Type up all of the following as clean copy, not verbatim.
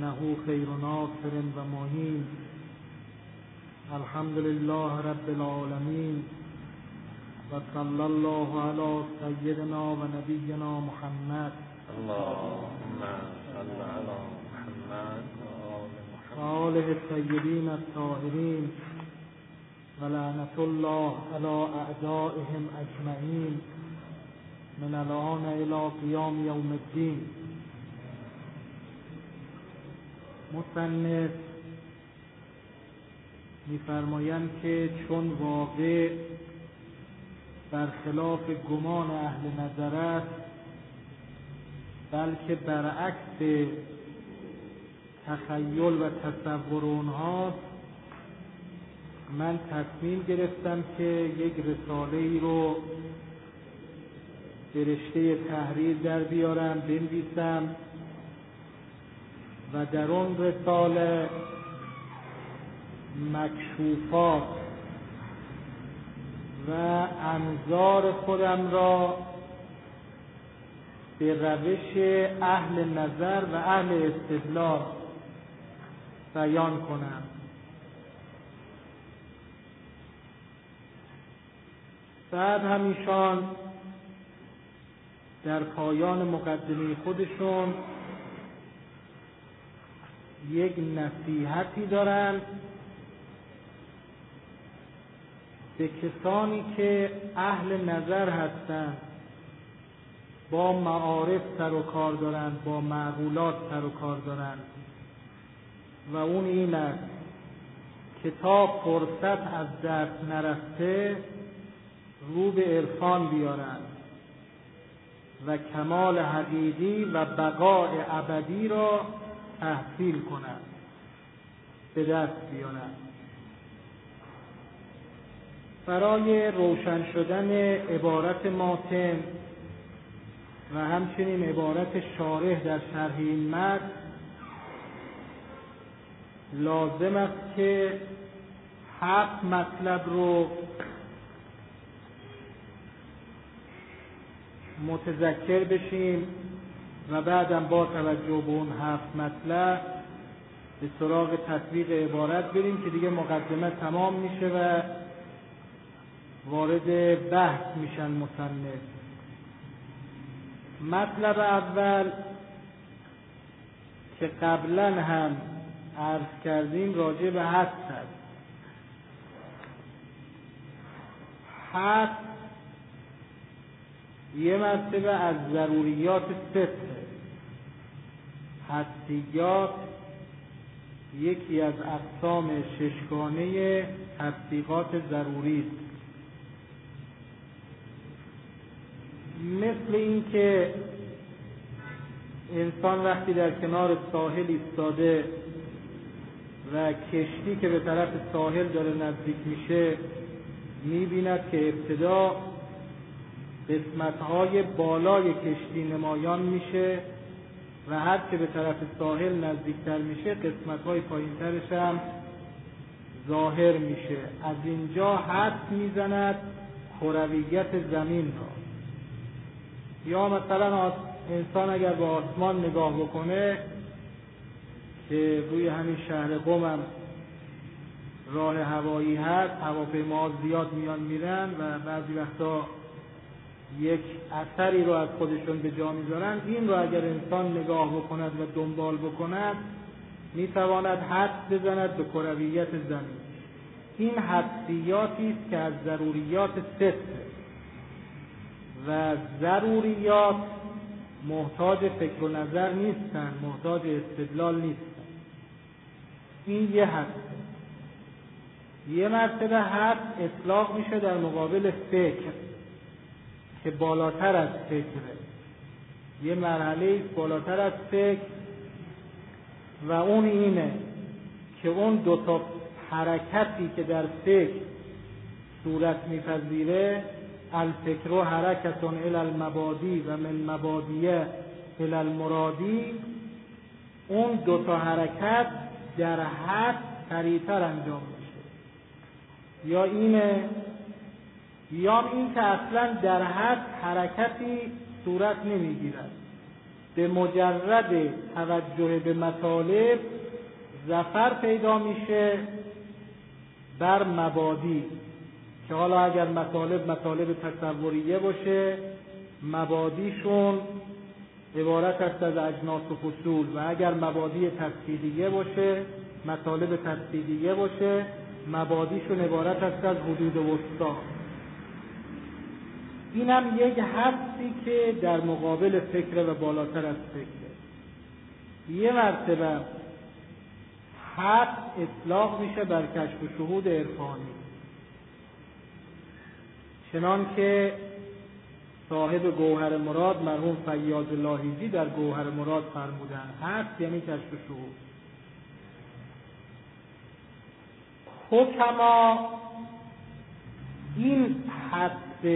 إنه خير ناصر ومعين. الحمد لله رب العالمين، وصلى الله على سيدنا ونبينا محمد. اللهم صل على محمد وآله الطيبين الطاهرين، ولعنة الله على أعدائهم أجمعين من الآن إلى قیام یوم الدین. مصنف می‌فرمایند که چون واقع برخلاف گمان اهل نظر است، بلکه برعکس تخیل و تصور اونهاست، من تصمیم گرفتم که یک رساله‌ای رو به رشته تحریر در بیارم، بنویسم و در اون رساله مکشوفات و انظار خودم را به روش اهل نظر و اهل استدلال بیان کنم. بعد همیشان در پایان مقدمه خودشون یک نصیحتی دارن به کسانی که اهل نظر هستند، با معارف سر و کار دارند، با معقولات سر و کار دارند، و اون این است که تا فرصت از دست نرفته رو به عرفان بیارند و کمال حقیقی و بقاء ابدی را تحصیل کنند، به دست بیارند. برای روشن شدن عبارت ماتن و همچنین عبارت شارح در شرح این متن لازم است که 7 مطلب رو متذکر بشیم و بعدم با توجه به اون 7 مطلب به سراغ تطبیق عبارت بریم که دیگه مقدمه تمام میشه و وارد بحث میشن مصنف. مطلب اول که قبلا هم عرض کردیم راجع به حدس است. حدس یه مرتبه از ضروریات 6. حدسیات یکی از اقسام 6گانه تصدیقات ضروری است. مثل این که انسان وقتی در کنار ساحل ایستاده و کشتی که به طرف ساحل داره نزدیک میشه میبیند که ابتدا قسمت‌های بالای کشتی نمایان میشه و هر که به طرف ساحل نزدیکتر میشه قسمت‌های پایین‌ترش هم ظاهر میشه. از اینجا حدس میزند کرویت زمین را. یا مثلا انسان اگر به آسمان نگاه بکنه که روی همین شهر قم هم راه هوایی هست، هواپیماها زیاد میان میرن و بعضی وقتا یک اثری رو از خودشون به جا میذارن، این رو اگر انسان نگاه بکند و دنبال بکند میتواند حدس بزند به کرویت زمین. این حدسیاتی است که از ضروریات 6 و ضروریات محتاج فکر و نظر نیستن، محتاج استدلال نیستن. این یه حدس. یه مرتبه حدس اطلاق میشه در مقابل فکر که بالاتر از فکره، یه مرحله بالاتر از فکر، و اون اینه که اون 2 حرکتی که در فکر صورت میپذیره، الفکر و حرکتون الی المبادی و من مبادیه الی المرادی، اون 2 حرکت در حد سریعتر انجام میشه. یا اینه، یا این که اصلا در حد حرکتی صورت نمیگیرد. به مجرد توجه به مطالب ظفر پیدا میشه بر مبادی، که حالا اگر مطالب تصوریه باشه، مبادیشون عبارت است از اجناس و فصول، و اگر مبادی تفصیلیه باشه، مطالب تفصیلیه باشه، مبادیشون عبارت است از حدود وسطا. این هم یک حدسی که در مقابل فکر و بالاتر از فکر. یه مرتبه حد اطلاق میشه بر کشف و شهود عرفانی، چنان که صاحب گوهر مراد مرحوم فیاض لاهیجی در گوهر مراد فرمودن. حد یعنی کشف و شهود. حکما این حد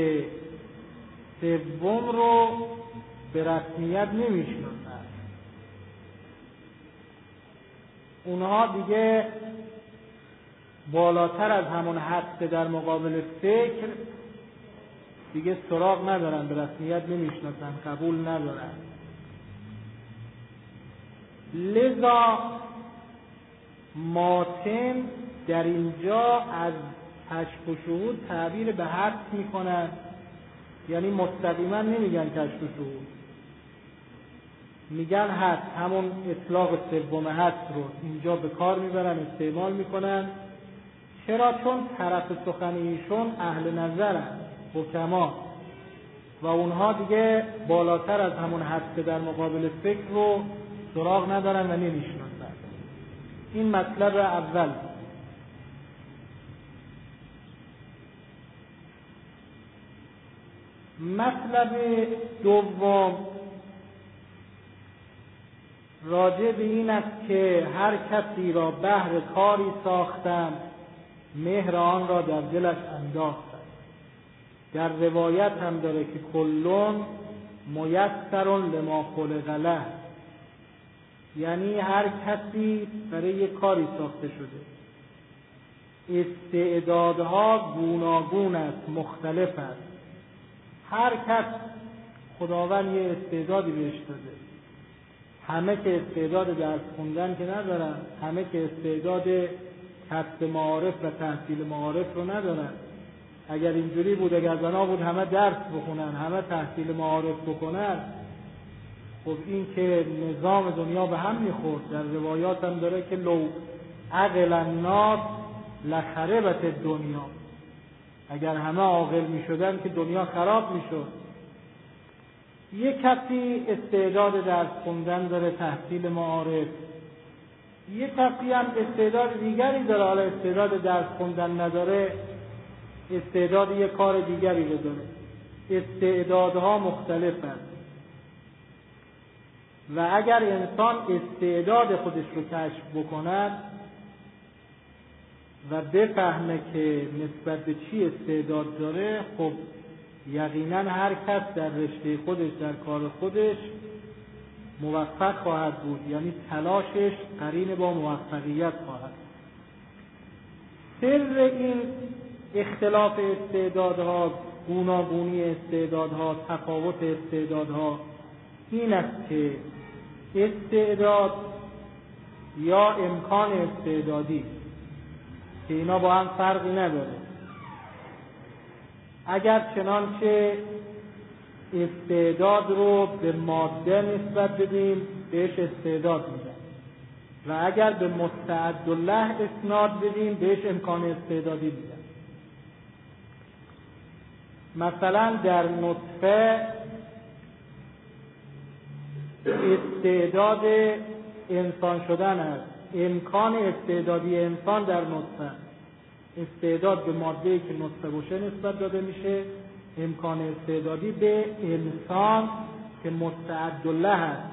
سوم رو به رسمیت نمیشناسن. اونها دیگه بالاتر از همون حد در مقابل فکر دیگه سراغ ندارن، به رسمیت نمیشناسن، قبول ندارن. لذا ماتن در اینجا از کشف و شهود تعبیر به حد میکنن، یعنی مستقیما نمیگن کشف و شهود، میگن حد. همون اطلاق سوم حد رو اینجا به کار میبرن، استعمال میکنن. چرا؟ چون طرف سخن ایشون اهل نظرن، حکما، و اونها دیگه بالاتر از همون حد در مقابل فکر رو سراغ ندارن و نمیشناسن. این مطلب اول. مطلب دوم راجع به این است که هر کسی را بهر کاری ساختم، مهر آن را در دلش انداختم. در روایت هم داره که کلون میسر لما خلق له، یعنی هر کسی برای یک کاری ساخته شده. استعدادها گوناگون است، مختلف است. هر کس خداوند یه استعدادی بهش داده. همه که استعداد درس خوندن که ندارن، همه که استعداد کسب معارف و تحصیل معارف رو ندارن. اگر اینجوری بود، اگر بنا بود همه درس بخونن، همه تحصیل معارف بکنن، خب این که نظام دنیا به هم میخورد. در روایات هم داره که لو عقل الناس لخربت دنیا، اگر همه عاقل میشدن که دنیا خراب میشد. یک کسی استعداد درس خوندن داره، تحصیل معارف. یک کسی هم استعداد دیگری داره، حالا استعداد درس خوندن نداره، استعداد یک کار دیگری رو داره. استعدادها مختلف است و اگر انسان استعداد خودش رو کشف بکند و بفهمه که نسبت به چی استعداد داره، خب یقینا هر کس در رشته خودش، در کار خودش موفق خواهد بود، یعنی تلاشش قرین با موفقیت خواهد. سر این اختلاف استعدادها، گوناگونی استعدادها، تفاوت استعدادها این است که استعداد یا امکان استعدادی که اینا با هم فرقی نداره. اگر چنانچه استعداد رو به ماده نسبت بدیم بهش استعداد میدن و اگر به مستعدالله اسناد بدیم بهش امکان استعدادی میدن. مثلا در نطفه استعداد انسان شدن است، امکان استعدادی انسان در نطفه. استعداد به ماده‌ای که نطفه باشه نسبت داده میشه، امکان استعدادی به انسان که مستعدالله است.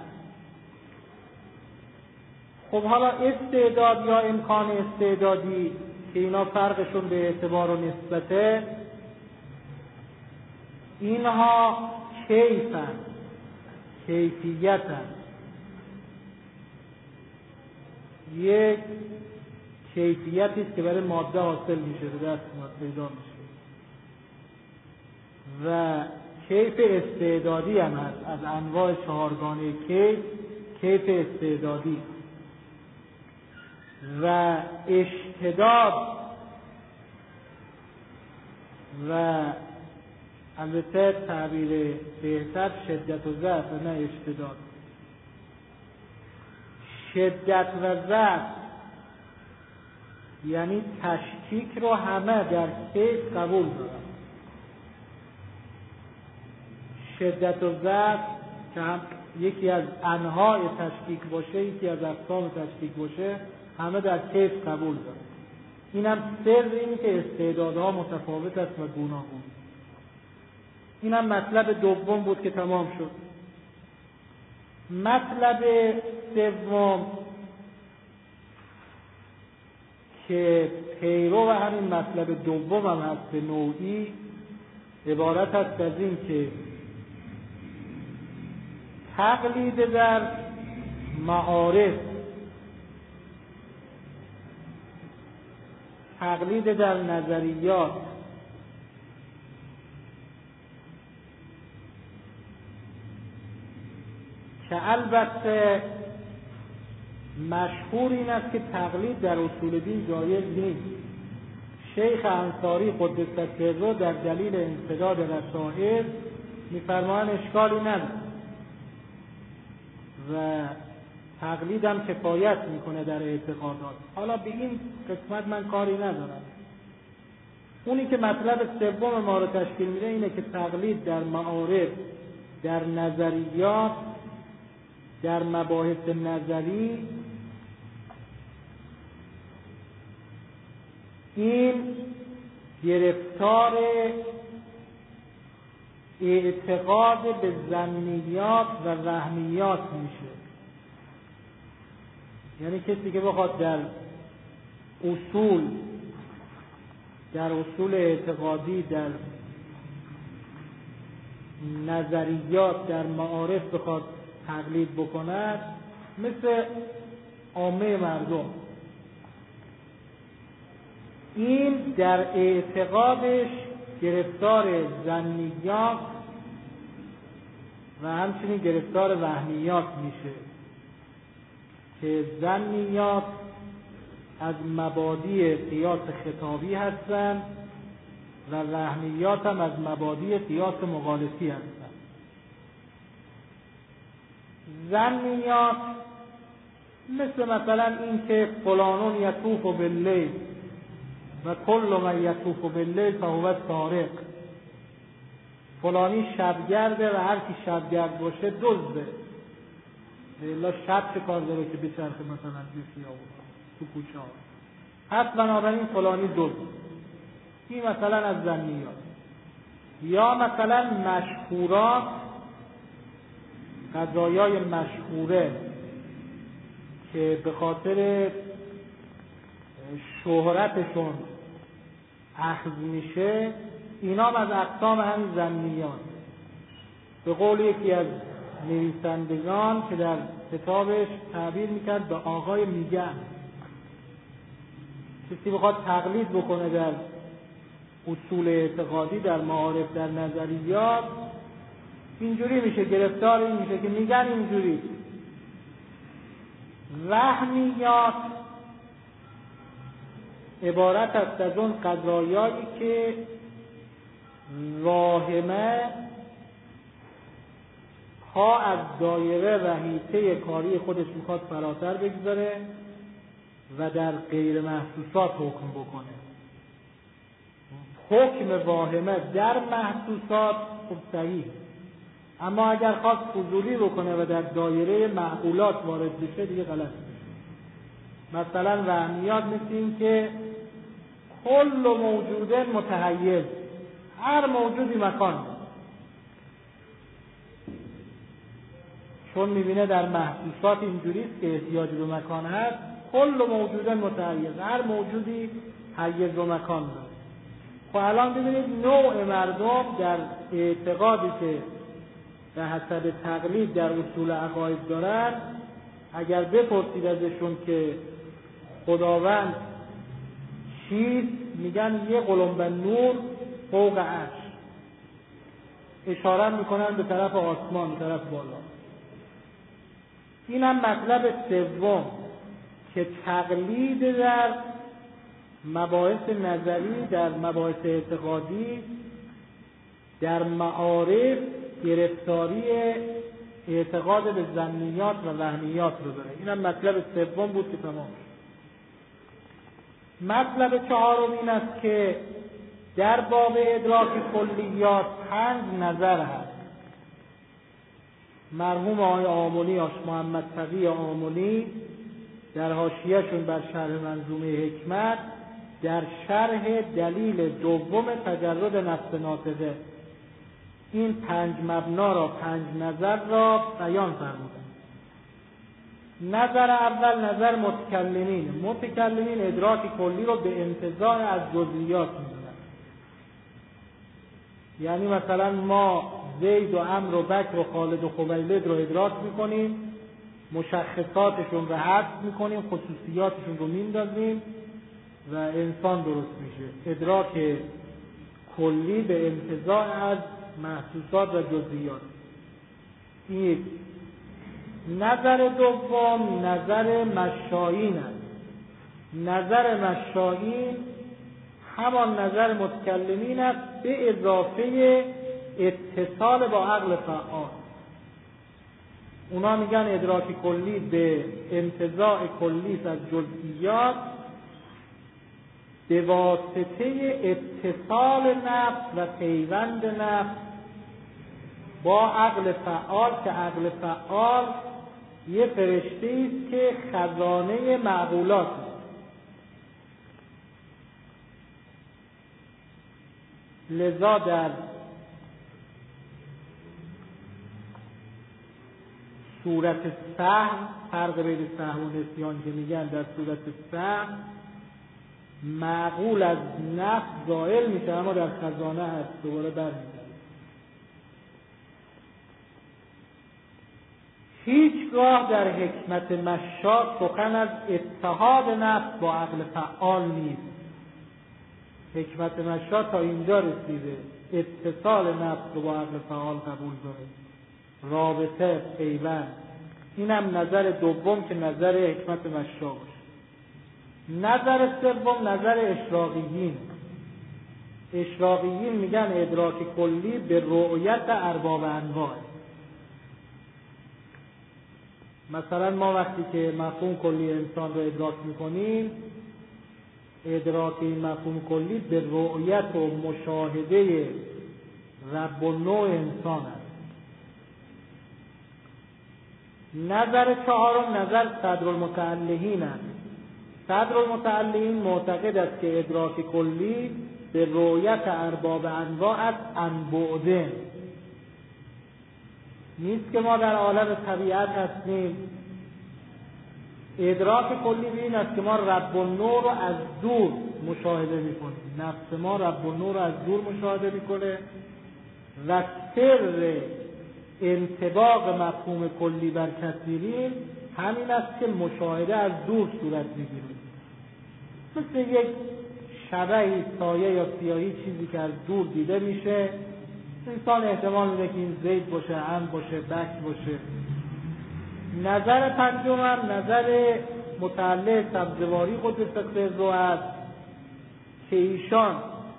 خب حالا استعداد یا امکان استعدادی که اینا فرقشون به اعتبار و نسبته، اینها کیفن، کیفیتن. یک کیفیتی است که برای ماده حاصل میشه، به دست پیدا میشه، و کیف استعدادی هم هست. از انواع چهارگانه کیف استعدادی و اشتداد و البته تعبیر بهتر شدت و ضعف و نه اشتداد. شدت و ضعف یعنی تشکیک رو همه در کیف قبول دارن. شدت و ضعف که هم یکی از انواع تشکیک باشه، یکی از اقسام تشکیک باشه، همه در کیف قبول دارن. این هم سر اینه که استعدادها متفاوت است و گوناگون. این هم مطلب دوم بود که تمام شد. مطلب سوم که پیرو و همین مطلب دوم هم هست به نوعی، عبارت است از این که تقلید در معارف، تقلید در نظریات، که البته مشهور این است که تقلید در اصول دین جایز نیست. شیخ انصاری قدس سره در دلیل انسداد رسائل می‌فرمایند اشکالی نداره و تقلید هم کفایت میکنه در اعتقادات. حالا به این قسمت من کاری ندارم. اونی که مطلب سوم ما رو تشکیل میده اینه که تقلید در معارف، در نظریات، در مباحث نظری، این گرفتار اعتقاد به ظنیات و وهمیات میشه. یعنی کسی که بخواد در اصول اعتقادی، در نظریات، در معارف بخواد تقلید بکند، مثل عامه مردم، این در اعتقادش گرفتار ظنیات و همچنین گرفتار وهمیات میشه که ظنیات از مبادی قیاس خطابی هستند و وهمیات هم از مبادی قیاس مغالطی هستند. ظنیات مثلا این که فلانون یطوف باللیل و کل من یطوف باللیل فهو سارق، فلانی شبگرده و هر کی شبگرد باشه دزده. الا شب چه کار داره که بچرخه مثلا تو کوچه ها؟ پس بنابراین فلانی دزد. این مثلا از ظنیات. یا مثلا مشهورات، قضایای مشهوره که به خاطر شهرتشون اخذ میشه، اینا هم از اقسام همین ظنیات. به قول یکی از نویسندگان که در کتابش تعبیر میکرد به آقای میگن، کسی بخواد تقلید بکنه در اصول اعتقادی، در معارف، در نظریات، اینجوری میشه، گرفتار این میشه که میگن اینجوری. وهمیات عبارت است از اون قضایایی که واهمه ها از دایره و حیطه کاری خودش میخواد فراتر بگذاره و در غیر محسوسات حکم بکنه. حکم واهمه در محسوسات خب صحیح، اما اگر خواست فضولی بکنه و در دایره معقولات وارد بشه دیگه غلط میشه. مثلا وهمیات مثل این که کل موجود متحیز، هر موجودی مکان، چون میبینه در محسوسات اینجوریست که احتیاج به مکان هست، کل موجود متحیز، هر موجودی حیز و مکان داره. خب الان ببینید نوع مردم در اعتقادی که به حسب تقلید در اصول عقاید دارن، اگر بپرسید ازشون که خداوند چیست، میگن یه قلمب نور فوق عرش. اشاره میکنن به طرف آسمان، به طرف بالا. این هم مطلب سوم که تقلید در مباحث نظری، در مباحث اعتقادی، در معارف گرفتاری اعتقاد به ظنیات و وهمیات رو داره. این هم مطلب سوم بود که تمام. مطلب چهارم این است که در باب ادراک کلیات 5 نظر هست. مرحوم آقای آملی، آش محمد تقی آملی در حاشیه‌شون بر شرح منظومه حکمت در شرح دلیل دوم تجرد نفس ناطقه این 5 مبنا را، 5 نظر را بیان فرمودند. نظر اول نظر متکلمین. متکلمین ادراک کلی رو به انتزاع از جزئیات می‌دونن. یعنی مثلا ما زید و عمرو و بکر و خالد و خویلد رو ادراک می‌کنیم، مشخصاتشون رو حذف می‌کنیم، خصوصیاتشون رو میندازیم و انسان درست میشه. ادراک کلی به انتزاع از محسوسات و جزئیات. یک. نظر دوم نظر مشایین است. نظر مشایین همان نظر متکلمین است به اضافه اتصال با عقل فعال. اونا میگن ادراک کلی به انتزاع کلی از جزئیات به واسطه اتصال نفس و پیوند نفس با عقل فعال، که عقل فعال یه فرشته است که خزانه معقولات است. لذا در صورت سهم، فرق بین سهم و نسیان که میگن، در صورت سهم معقول از نفس زائل میشه اما در خزانه هست، دوباره برمیگرده. هیچگاه در حکمت مشاط سخن از اتحاد نفس با عقل فعال نیست. حکمت مشاط تا اینجا رسیده، اتصال نفس رو با عقل فعال قبول داره، رابطه، پیوند. اینم نظر دوم که نظر حکمت مشاط باشه. نظر سوم نظر اشراقیین. اشراقیین میگن ادراک کلی به رؤیت ارباب انواع. مثلا ما وقتی که مفهوم کلی انسان رو ادراک میکنیم، ادراک این مفهوم کلی به رؤیت و مشاهده رب النوع انسان است. نظر چهارم نظر صدرالمتعلهین است. صدرالمتعلهین معتقد است که ادراک کلی به رؤیت ارباب انواع است انبعدن. نیست که ما در عالم طبیعت هستیم. ادراک کلی به این است که ما رب النوع رو از دور مشاهده میکنیم. نفس ما رب النوع رو از دور مشاهده میکنه و سر انطباق مفهوم کلی بر تصویری همین است که مشاهده از دور صورت میگیره. مثل یک شبحی، سایه یا سیاهی، چیزی که از دور دیده میشه. انسان احتمال میده که این زید باشه، عمرو باشه، بکر باشه. نظر پنجم هم نظر متعلق سبزواری قدس سره است که ایشان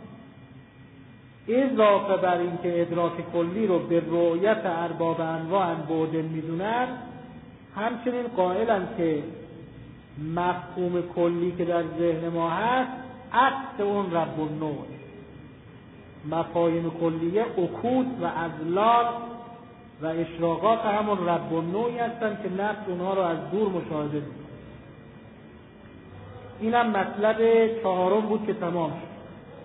اضافه بر این که ادراک کلی رو به رؤیت ارباب انواع انبعدن میدونن، همچنین قائلن که مفهوم کلی که در ذهن ما هست عکس اون رب النوع. مفاهیم کلیه اکود و اضلال و اشراقات همون رب النوعی هستن که نفس اونها رو از دور مشاهده می‌کنه. اینم مطلب چهارم بود که تمام شد.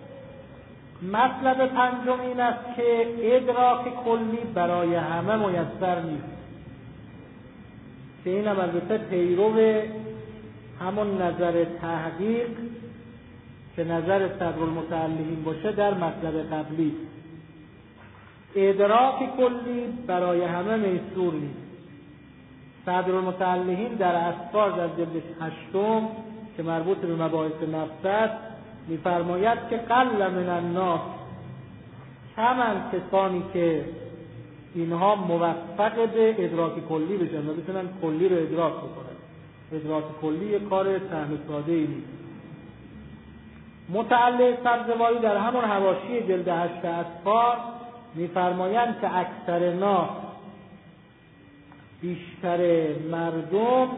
مطلب پنجم این است که ادراک کلی برای همه میسر نیست، که اینم البته پیرو همون نظر تحقیق که نظر صدرالمتعلهین باشه در مطلب قبلی. ادراک کلی برای همه میسور نیست. صدرالمتعلهین در اسفار در جلد 8 که مربوط به مباحث نفس است می‌فرماید که قل من الناس کمن کسانی که اینها موفق به ادراک کلی بشن و بتونن کلی رو ادراک بکنن. ادراک کلی کار سهل ساده ای نیست. متعلق سبزواری در همون حواشی جلد 8 اصفار می‌فرمایند که اکثر ناس، بیشتر مردم،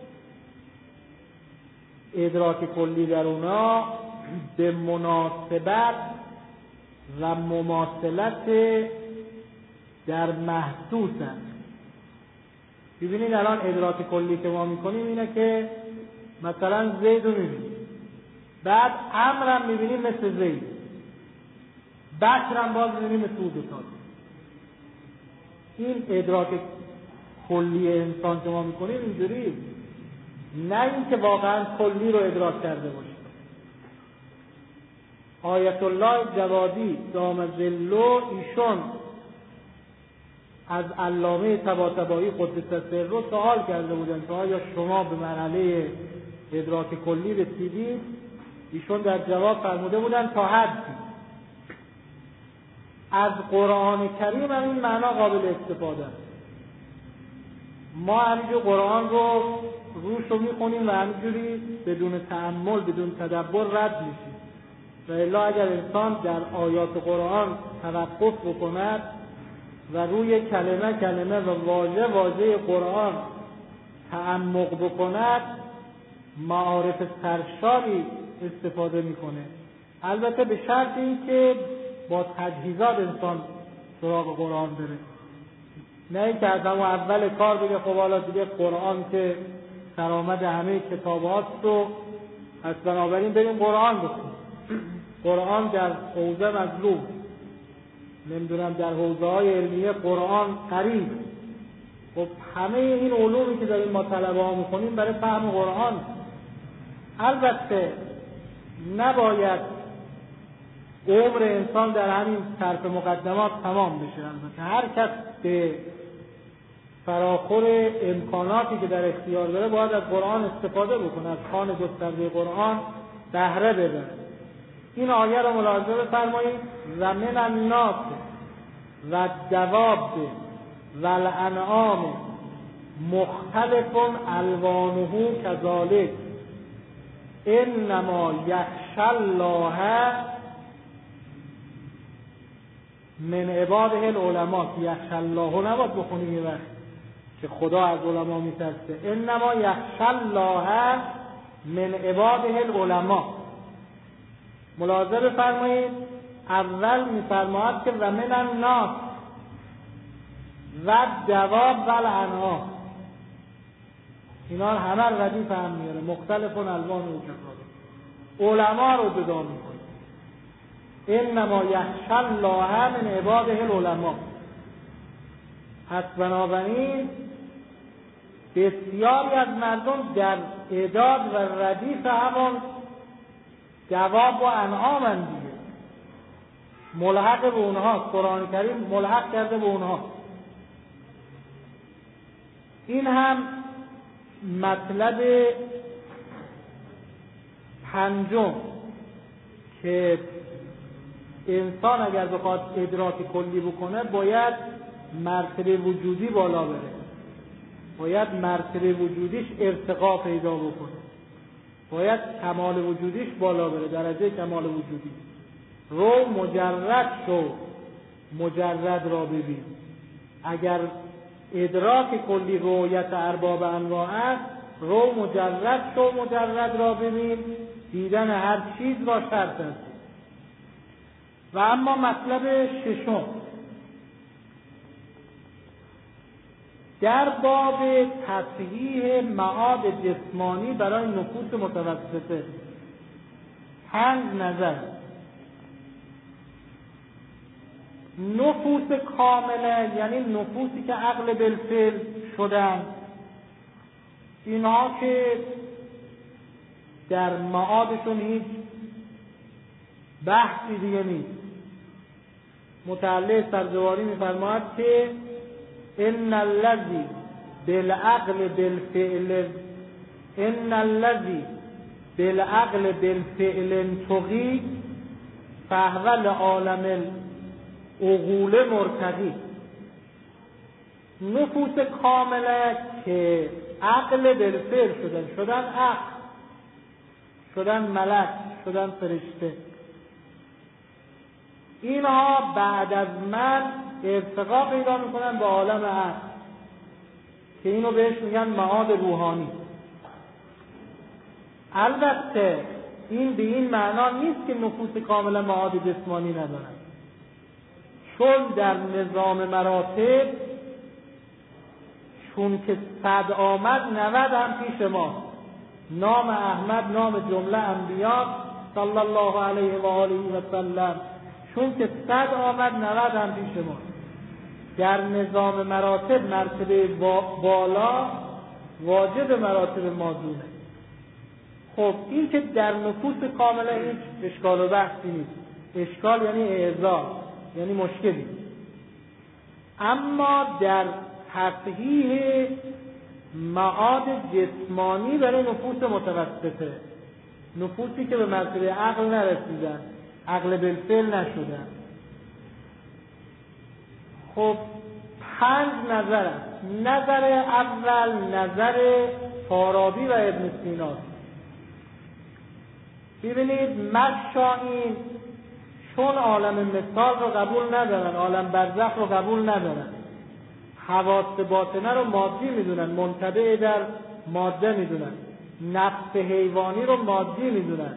ادراک کلی در اونا به مناسبت و مماثلت در محسوسن. ببینید الان ادراک کلی که ما میکنیم اینه که مثلا زید رو میبینیم، بعد امرم میبینیم مثل زید، بکرم باز میبینیم مثل او دوتا. این ادراک کلی انسان که ما میکنیم اینجوری، نه اینکه واقعا کلی رو ادراک کرده باشیم. آیت الله جوادی دام ظله ایشون از علامه طباطبایی قدس سره سوال کرده بودن که آیا شما به مرحله ادراک کلی رسیدید؟ ایشون در جواب فرموده بودن تا حدی. از قرآن کریم هم این معنا قابل استفاده است. ما همینجور قرآن رو روش رو میخونیم و همینجوری بدون تأمل، بدون تدبر رد میشیم. و الا اگر انسان در آیات قرآن توقف بکند و روی کلمه کلمه و واژه واژه قرآن تعمق بکند، معارف سرشاری استفاده میکنه. البته به شرط اینکه با تجهیزات انسان سراغ قرآن بره، نه اینکه از همون اول کار بگه خب حالا دیگه قرآن که سرآمد همه کتابات رو پس بنابراین بریم قرآن بخونیم. قرآن در حوزه مظلوم، نمیدونم در حوزه های علمیه قرآن قریب. خب همه این علومی که داریم ما طلبه ها میکنیم برای فهم قرآن. البته نباید عمر انسان در همین طرف مقدمات تمام بشه. البته هر کس به فراخور امکاناتی که در اختیار داره باید از قرآن استفاده بکنه، از خوان گسترده قرآن بهره ببره. این آیه رو ملاحظه بفرمایید: و من الناس و الدواب و الانعام مختلف الوانه کذالک انما یخشی الله من عباده العلماء. یخشی الله نباید بخونیم یه وقت که خدا از علما میترسه. انما یخشی الله من عباده العلماء. ملاحظه بفرمایید اول میفرماید که و من الناس و الدواب و الانعام، اینا همه ردیف هم میاره، مختلف الوان و کذالک. علما رو جدا میکنه. انما یخشی الله من عباده العلماء. پس بنابراین بسیاری از مردم در اعداد و ردیف همون دواب و انعام هم دیگه، ملحق به اونها. قرآن کریم ملحق کرده به اونها. این هم مطلب پنجم که انسان اگر بخواد ادراک کلی بکنه باید مرتبه وجودی بالا بره، باید مرتبه وجودیش ارتقا پیدا بکنه، باید کمال وجودیش بالا بره، درجه کمال وجودی. رو مجرد شو، مجرد را ببین. اگر ادراک کلی رؤیت ارباب انواع است، رو مجرد شو، مجرد را ببین. دیدن هر چیز را شرط است. و اما مطلب ششم در باب تصحیح معاد جسمانی برای نفوس متوسطه 5 نظر. نفوس کامله یعنی نفوسی که عقل بالفعل شدن، اینها که در معادشون هیچ بحثی دیگه نیست. متعلق سبزواری می‌فرماید که ان الذی بالعقل بالفعل ان الذی بالعقل بالفعل تقی فهو لعالم عقول مرتقی. نفوس کامله که عقل بالفعل شدن عقل، شدن ملک، شدن فرشته. اینها بعد از من ارتقا پیدا میکنن به عالم عقل که اینو بهش میگن معاد روحانی. البته این به این معنا نیست که نفوس کاملا معاد جسمانی ندارن، چون در نظام مراتب چون که 100 آمد 90 هم پیش ما. نام احمد نام جمله انبیا صلی الله علیه و آله و سلم، چون که 100 آمد 90 هم پیش ما. در نظام مراتب مرتبه بالا واجب مراتب مازونه. خب این که در نفوس کامله هیچ اشکال و بحثی نیست. اشکال یعنی اعزاز، یعنی مشکلی. اما در تصحیح معاد جسمانی برای نفوس متوسطه، نفوسی که به مرتبه عقل نرسیدن، عقل بالفعل نشدن. خب 5 نظر است. نظر اول نظر فارابی و ابن سینا. ببینید مشائین چون عالم مثال رو قبول ندارن، عالم برزخ رو قبول ندارن، حواس باطنه رو مادی میدونن، منطبع در ماده میدونن، نفس حیوانی رو مادی میدونن،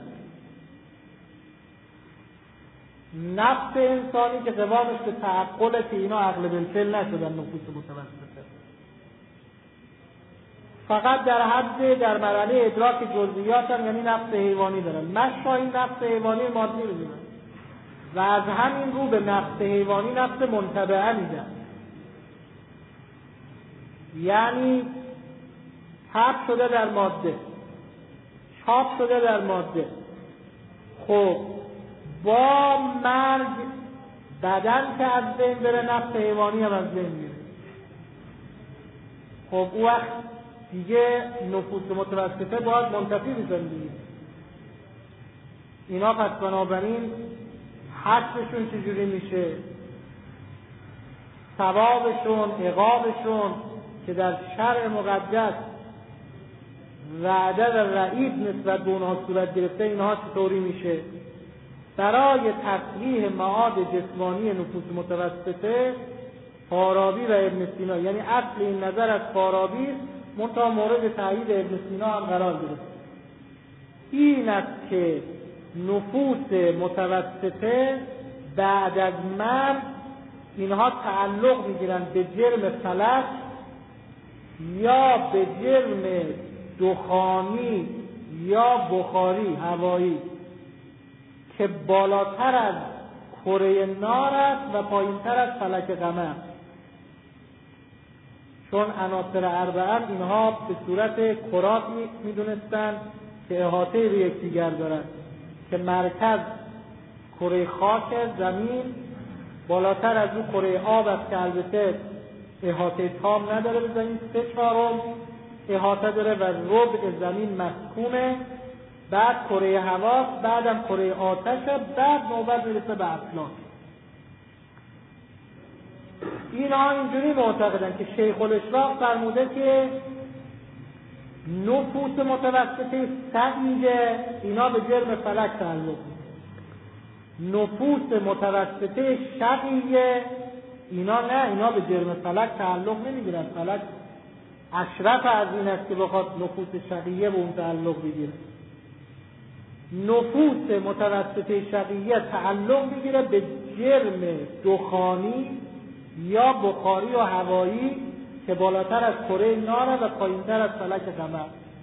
نفس انسانی که قوامش به تعقله که اینا عقل بالفعل نشدن. نفوس متوسطه فقط در حد در مرحله ادراک جزئیات هم، یعنی نفس حیوانی دارن. مشائین نفس حیوانی مادی میدونن و از همین رو به نفس حیوانی نفس منطبعه میدن، یعنی چاپ شده در ماده، چاپ شده در ماده. خب با مرگ بدن که از بین بره نفس حیوانی هم از بین میره. خب او وقت دیگه نفوس متوسطه باید منتفی بزن دیگه. اینا پس بنابراین حسبشون چجوری میشه، ثوابشون، عقابشون که در شرع مقدس وعده و وعید نسبت به اونها صورت گرفته، اینها چطوری میشه؟ برای تصحیح معاد جسمانی نفوس متوسطه فارابی و ابن سینا، یعنی اصل این نظر از فارابی منتها مورد تایید ابن سینا هم قرار گرفت، این است که نفوس متوسطه بعد از مرگ اینها تعلق میگیرن به جرم فلک یا به جرم دخانی یا بخاری هوایی که بالاتر از کره نار است و پایینتر از فلک قمر. چون عناصر اربعه اینها به صورت کرات میدونستن که احاطه به یکدیگر دارن، که مرکز کره خاک زمین، بالاتر از اون کره آب است که البته احاطه تام نداره به زمین، 3/4 احاطه داره و ربع زمین مسکونه، بعد کره هواست، بعدم کره آتشه، بعد نوبت میرسه به افلاک. اینها اینجوری معتقدن که شیخ الاشراق فرموده که نفوس متوسطه سعیده اینا به جرم فلک تعلق میگیرن، نفوس متوسطه شقیه اینا نه، اینا به جرم فلک تعلق نمیگیرن. فلک اشرف از این است که بخواد نفوس شقیه به اون تعلق بگیره. نفوس متوسطه شقیه تعلق میگیره به جرم دخانی یا بخاری و هوایی که بالاتر از کره نار و پایینتر از فلک قمر.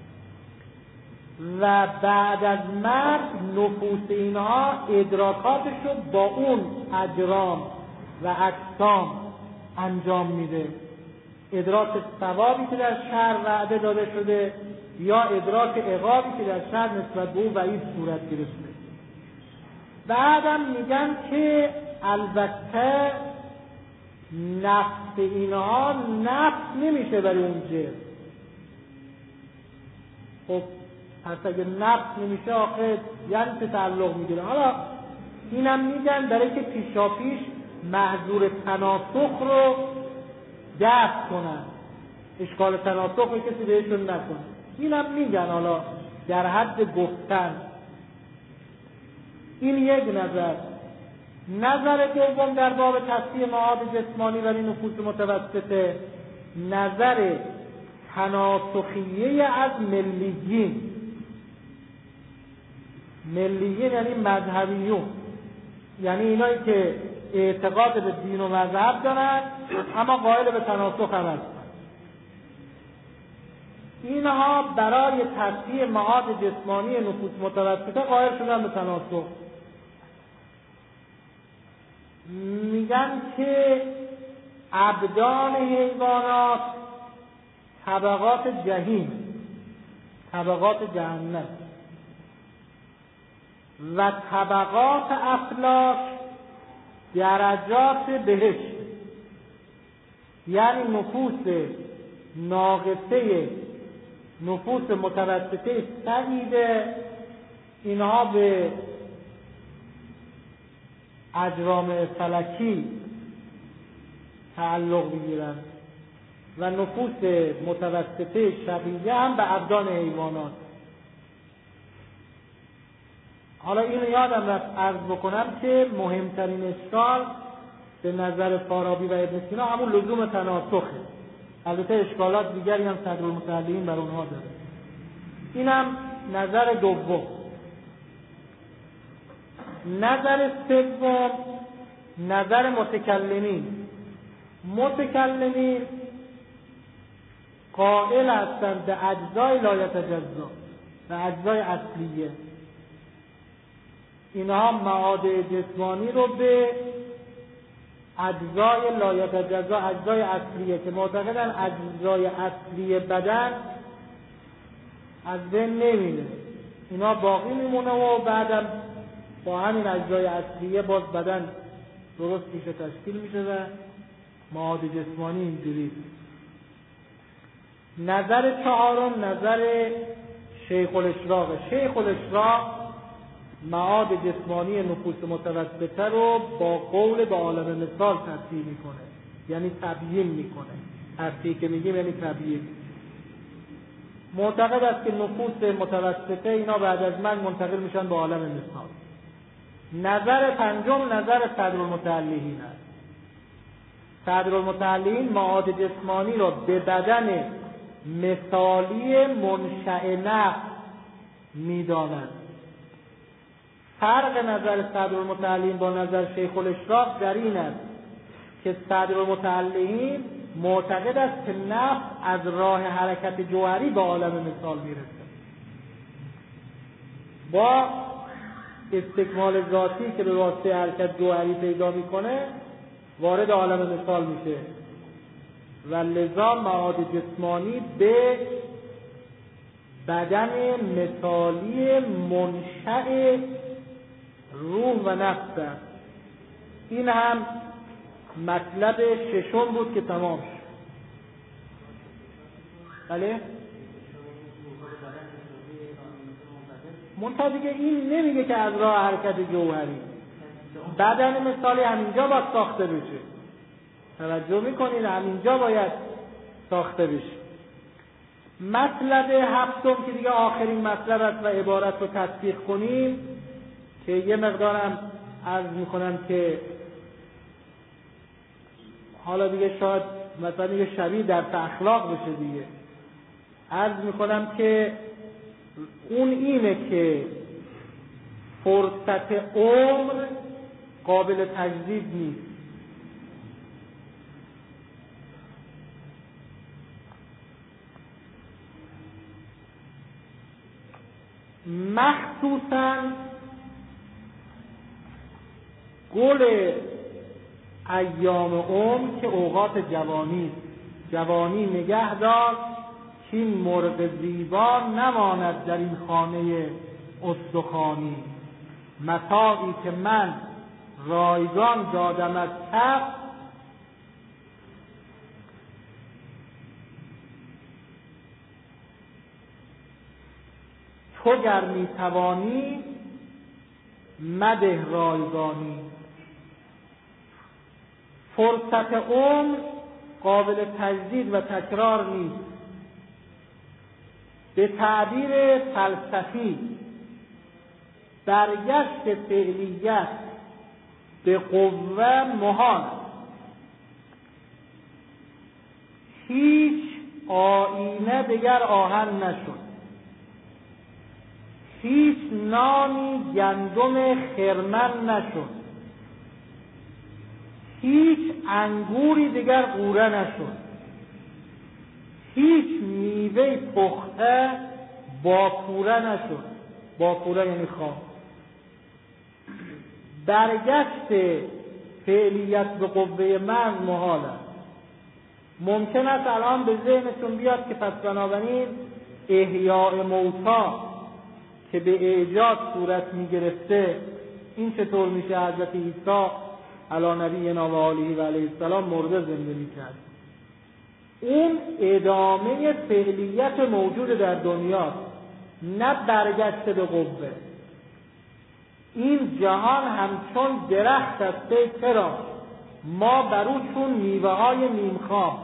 و بعد از مرگ نفوس اینها ادراکاتشو با اون اجرام و اجسام انجام میده، ادراک ثوابی که در شرع وعده داده شده یا ادراک عقابی که در شرع نسبت به او وعید صورت گرفته. بعدم میگن که البته نفس اینها نفس نمیشه برای اون جرم. خب پس اگه نفس نمیشه آخه یعنی که تعلق میگیره. حالا اینم میگن برای که پیشاپیش محظور تناسخ رو دفع کنن، اشکال تناسخ رو کسی بهشون نکنه. اینم میگن حالا در حد گفتن. این یک نظر. نظر دوم در باب تصحیح معاد جسمانی برای نفوس متوسطه، نظر تناسخیه از ملیین. ملیین یعنی مذهبیون، یعنی اینایی که اعتقاد به دین و مذهب دارن اما قائل به تناسخ هم هستن. اینها برای تصحیح معاد جسمانی نفوس متوسطه قائل شدن به تناسخ. میگن که ابدان حیوانات طبقات جهنم، طبقات جهنم و طبقات افلاک درجات بهشت. یعنی نفوس ناقصه، نفوس متوسطه سعیده، اینها به اجرام فلکی تعلق میگیرن و نفوس متوسطه شقیه هم به ابدان حیوانات. حالا اینو یادم رفت عرض بکنم که مهمترین اشکال به نظر فارابی و ابن سینا همون لزوم تناسخه. البته اشکالات دیگری هم صدرالمتعلقین بر اونها داره. اینم نظر دوم. نظر سوم نظر متکلمین. متکلمین قائل هستند به اجزای لایتجزا، به اجزای اصلیه. اینها معاد جسمانی رو به اجزای لایتجزا، اجزای اصلیه که معتقدن اجزای اصلی بدن از بین نمیره، اینا باقی میمونه و بعدم با همین اجزای اصلیه باز بدن درست میشه، تشکیل میشه و معاد جسمانی اینجوری. نظر چهارم نظر شیخ الاشراق. شیخ الاشراق معاد جسمانی نفوس متوسطه رو با قول به عالم مثال تصحیح میکنه، یعنی تبیین میکنه. تصحیح که میگیم یعنی تبیین. معتقد است که نفوس متوسطه اینا بعد از من منتقل میشن به عالم مثال. نظر پنجم نظر صدرالمتعلقین است. صدرالمتعلقین معاد جسمانی را به بدن مثالی منشأ نفس میدانند. فرق نظر صدرالمتعلقین با نظر شیخ الاشراق در این است که صدرالمتعلقین معتقد است که نفس از راه حرکت جوهری به عالم مثال میرسه، با استکمال ذاتی که به واسطه حرکت جوهری پیدا میکنه وارد عالم مثال میشه و لذا معاد جسمانی به بدن مثالی منشأ روح و نفس است. این هم مطلب ششم بود که تمام شد. بله؟ منتها دیگه این نمیگه که از راه حرکت جوهری، بدن مثالی همینجا باید ساخته بشه. توجه میکنید؟ همینجا باید ساخته بشه. مطلب هفتم که دیگه آخرین مطلب است و عبارت رو تطبیق کنیم که یه مقدارم عرض میکنم که حالا دیگه شاید مثلا دیگه شبیه در اخلاق بشه دیگه. عرض میکنم که اون اینه که فرصت عمر قابل تجدید نیست. مخصوصاً گل ایام عمر که اوقات جوانی نگه دار که این مرغ زیبا نماند در این خانه استخوانی. متاعی که من رایگان دادم از کف تو گر میتوانی مده رایگانی. فرصت عمر قابل تجدید و تکرار نیست. به تعبیر فلسفی برگشت فعلیت به قوه محال. هیچ آینه دیگر آهن نشد، هیچ نانی گندم خرمن نشد، هیچ انگوری دیگر غوره نشد، هیچ میوه پخته باکوره نشد. باکوره یعنی خواه. برگشت فعلیت به قوه محض محال است. ممکن است الان به ذهنتون بیاد که پس بنابراین احیاء موتی که به ایجاد صورت می گرفته این چطور میشه؟ حضرت عیسی علی نبینا و آله و علیه السلام مرده زنده می کرد. اون ادامه فعلیت موجود در دنیاست، نه برگشت به قوه. این جهان همچون درخت است چرا ما بر او چون میوه های نیمخواه.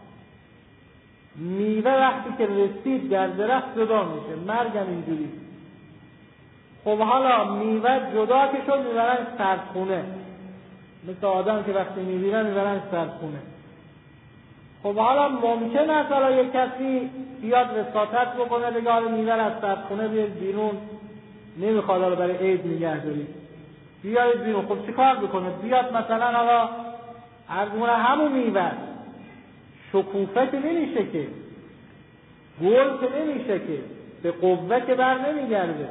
میوه وقتی که رسید در درخت جدا میشه، مرگم اینجوری. خب حالا میوه جدا که شد میبرن سردخونه، مثل آدم که وقتی میبینن میبرن سردخونه. خب حالا ممکن است حالا یک کسی بیاد وساطت بکنه بگه حالا میوه از سردخونه بیاد بیرون، نمیخواد حالا برای عید نگه دارید، بیاید بیرون. خب چی کار بکنه؟ بیاد مثلا حالا ارزمونه همون میوه شکوفه که نمیشه که، گل که نمیشه که، به قوه که بر نمیگرده.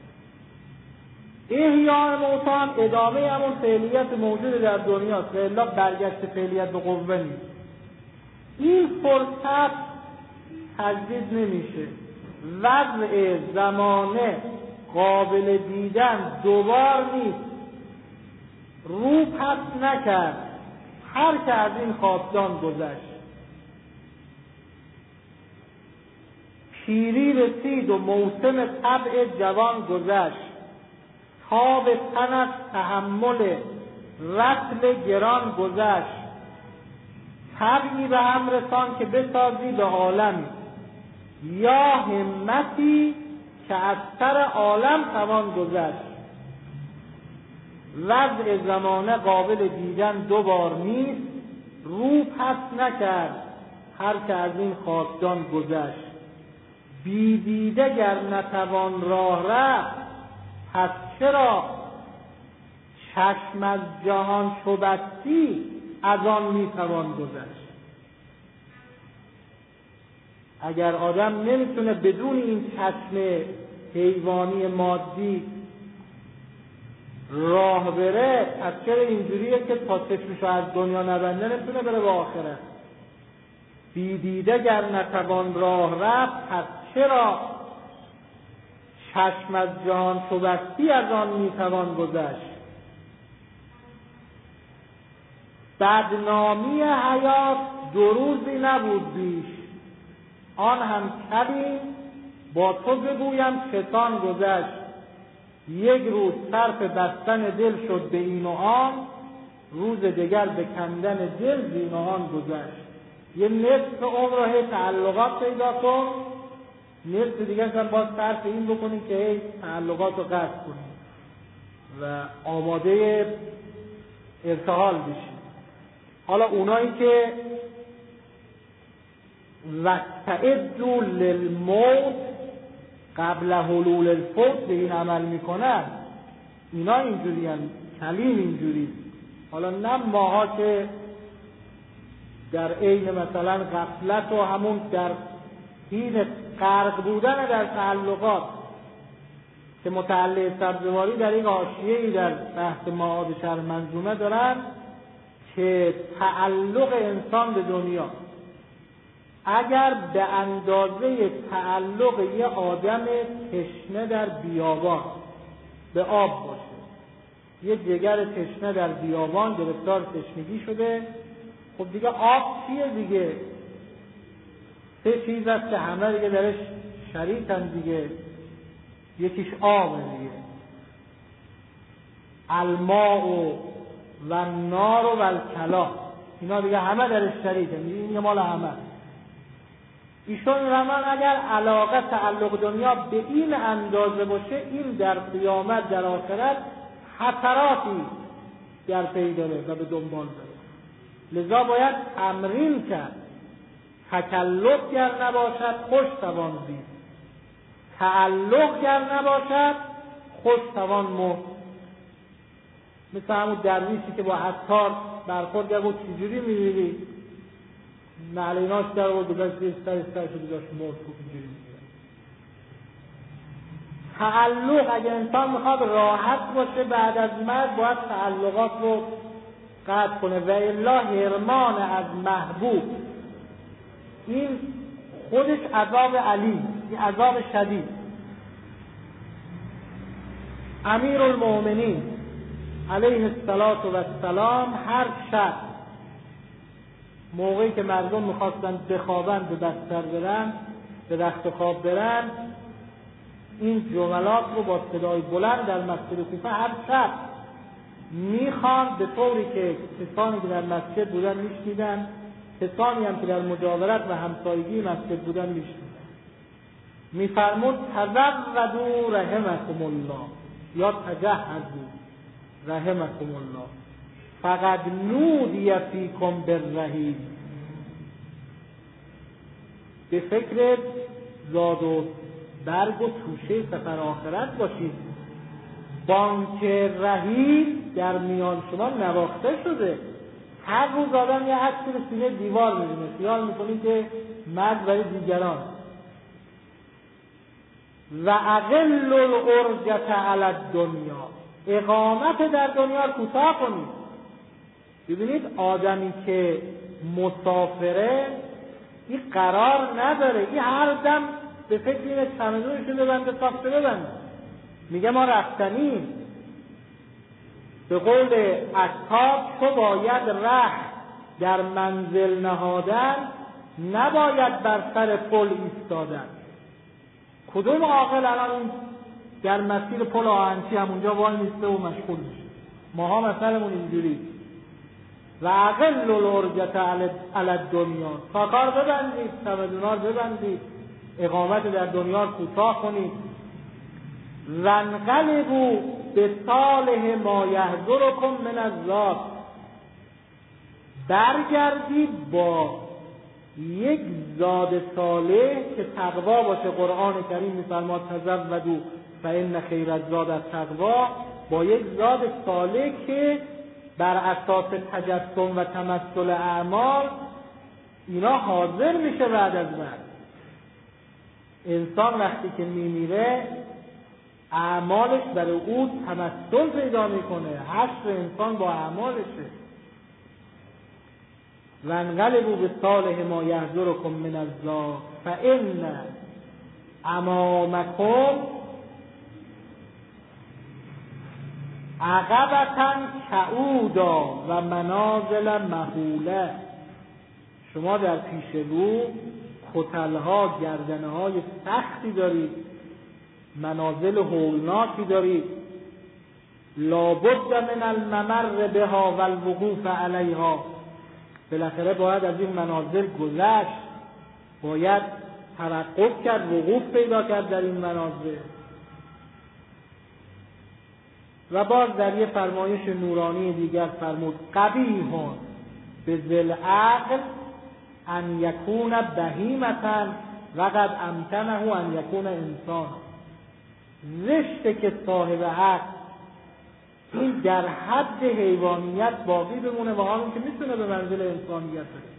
احیاء موتی هم ادامه همون فعلیت موجود در دنیاست، الا برگشت فعلیت به قوه نیست. این فرصت تجدید نمیشه. وضع زمانه قابل دیدن دوبار نیست. رو پس نکرد هر که از این خاکدان گذشت. پیری رسید و موسم طبع جوان گذشت. تاب تن از تحمل رطل گران گذشت. طبعی به هم رسان که بسازی به عالمی، یا همتی که از سر عالم توان گذشت. وضع زمانه قابل دیدن دوبار نیست. رو پس نکرد هر که از این خاکدان گذشت. بی دیده گر نتوان راه رفت، پس چرا چشم از جهان چو بستی از آن میتوان گذشت. اگر آدم نمیتونه بدون این چشم حیوانی مادی راه بره، پس چرا اینجوریه که تا چشمشو از دنیا نبنده نمیتونه بره به آخرت. بی دیده گر نتوان راه رفت، پس چرا چشم از جهان چو بستی از آن میتوان گذشت. بدنامی حیات دو روزی نبود بیش، آن هم کبی با تو بگویم چتان گذشت. یک روز صرف بستن دل شد به این و آن، روز دیگر به کندن دل زین و آن گذشت. یه نصف عمر رو هی تعلقات پیدا کن، نصف دیگر هم باز صرف این بکنی که هی تعلقات رو قطع کنی و آماده ارتحال بشی. حالا اونایی که وَاسْتَعِدُّوا لِلْمَوْتِ قبل حلول الفوت به این عمل میکنن، اینا اینجوری هم کلیم اینجوری. حالا نه ماها که در عین مثلا غفلت و همون در حین غرق بودن در تعلقات که متعلق سبزواری در این حاشیه‌ای در بحث معاد شرح منظومه دارن که تعلق انسان به دنیا اگر به اندازه تعلق یه آدم تشنه در بیابان به آب باشه، یه جگر تشنه در بیابان گرفتار تشنگی شده، خب دیگه آب چیه دیگه؟ سه چیز هست که همه دیگه درش شریکن دیگه. یکیش آبه دیگه، الماء و النار و الکلام. اینا دیگه همه درش شریکه، این مال همه. ایشون رمان اگر علاقه تعلق دنیا به این اندازه باشه، این در قیامت در آخرت خطراتی در پی داره و به دنبال داره. لذا باید تمرین کرد. تکلف گر نباشد خوش توان زید، تعلق گر نباشد خوش توان مرد. مثل همون درویشی که با عطار برخورد کرد و چجوری می‌میری؟ نعلیناش در و دوباره سرش رو داشت مرد خوب اینجوری می‌میره. تعلق اگه انسان میخواد راحت باشه بعد از مرگ باید تعلقات رو قطع کنه و الا حرمان از محبوب این خودش عذاب علیم، این عذاب شدید. امیرالمؤمنین علیه السلام هر شب موقعی که مردم میخواستن بخوابن به بستر برن، به رخت خواب برن، این جملات رو با صدای بلند در مسجد کوفه هر شب میخوان، به طوری که کسانی که در مسجد بودن میشنیدن، کسانی هم که در مجاورت و همسایگی مسجد بودن میشنیدن. میفرمود تزودوا رحمکم الله یا تجهزوا رحمکم الله فقد نودی فیکم بالرحیل. به فکر زاد و برگ و توشه سفر آخرت باشید. بانک رحیل در میان شما نواخته شده. هر روز آدم یه عکسی رو سینه دیوار می‌بینه، خیال می‌کنی که مرگ برای دیگران. و اقل العرجة علی الدنیا، اقامت در دنیا کوتاه کنید. ببینید آدمی که مسافره این قرار نداره، این هر دم به فکر اینه چمدونش رو ببنده ساخته ببنده. میگه ما رفتنیم. به قول عطار تو باید ره در منزل نهادن، نباید بر سر پل ایستادن. کدوم عاقل الان در مسیر پل آهنچی همونجا وای میسته و مشغول میشه؟ ماها مثلمون اینجوری. و اقل العرجة علی الدنیا، تا کار ببندید، چمدونا رو ببندید، اقامت در دنیا کوتاه کنید. و انقلبوا بصالح ما یحضرکم من الذات، برگردید با یک زاد صالح که تقوا باشه. قرآن کریم می‌فرماد تزودوا فإن خیر الزاد التقوا، با یک زاد صالح که بر اساس تجسم و تمثل اعمال اینا حاضر میشه بعد از مرگ. انسان وقتی که میمیره اعمالش برای او تمثل پیدا میکنه، حشر انسان با اعمالشه. و انقلبوا بصالح ما یحضرکم من الذات فإن امامکم عقبة کعودا و منازل مهوله. شما در پیش رو کتلها، گردنهای سختی دارید، منازل هولناکی دارید. لابد من الممر بها و الوقوف علیها، بالاخره باید از این منازل گذشت، باید توقف کرد، وقوف پیدا کرد در این منازل. و باز در یه فرمایش نورانی دیگر فرمود قبیح به ذل عقل ان یکون بهیمة و قد امکنه ان یکون انسان. زشته که صاحب عقل این در حد حیوانیت باقی بمونه و حالی که میتونه به منزل انسانیت بره.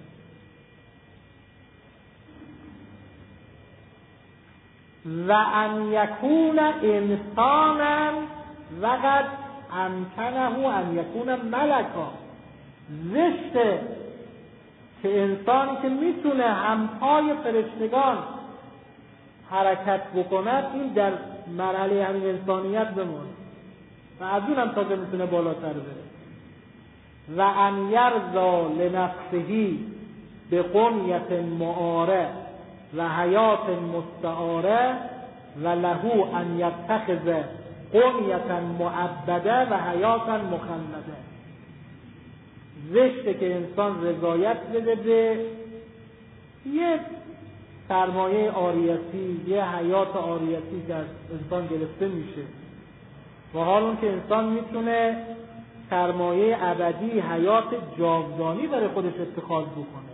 و ان یکون انسانا و قد امکنه ان یکون ملکا. زشته که انسانی که میتونه همپای فرشتگان حرکت بکند این در مرحله همین انسانیت بمونه و از اون هم تازه میتونه بالاتر بره. و ان یرضا لنفسه به قنیت معاره و حیات مستعاره و له ان یتخذ قنیت معبده و حیات مخلده. زشته که انسان رضایت بده به یه سرمایه عاریتی، یه حیات عاریتی که از انسان گرفته میشه، و حال اون که انسان میتونه سرمایه ابدی، حیات جاودانی برای خودش اتخاذ بکنه.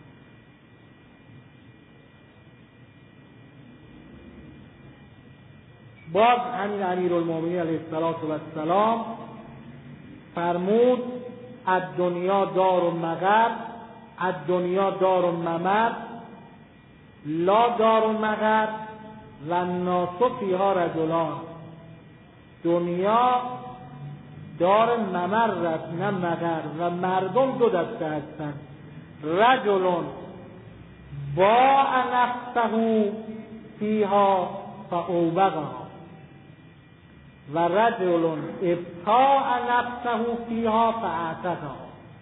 باز همین امیرالمومنین علیه السلام فرمود الدنیا دار مغر، الدنیا دار ممر، لا دار مغر و الناس فیها رجلان. دنیا دار ممر نه مغر، و مردم دو دسته هستند. رجل باع نفسه فیها فاوبقها و رجل ابتاع نفسه فیها فاعتقها.